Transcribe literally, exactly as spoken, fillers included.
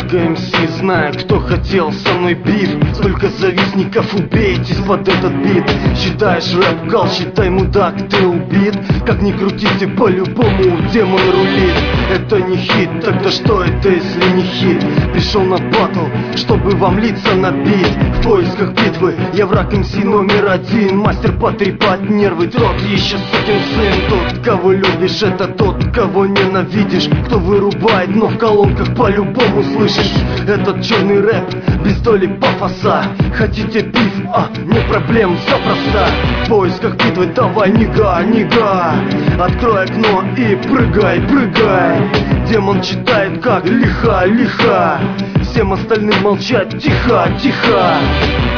Много эм си знаю, кто хотел со мной биф. Только завистников убейтесь под этот бит. Считаешь рэп кал, считай, мудак, ты убит. Как ни крути, ты по-любому демон рулит. Это не хит, тогда что это, если не хит? Пришел на батл, чтобы вам лица набить. В поисках битвы, я враг эм си номер один. Мастер потрепать нервы, тот еще сукин сын. Тот, кого любишь, это тот, кого ненавидишь. Кто вырубает, но в колонках по-любому слышишь. Этот черный рэп, без доли пафоса. Хотите биф? А, не проблем, запросто. В поисках битвы, давай, нига, нига. Открой окно и прыгай, прыгай. Демон читает как лиха, лиха. Всем остальным молчать, тихо, тихо.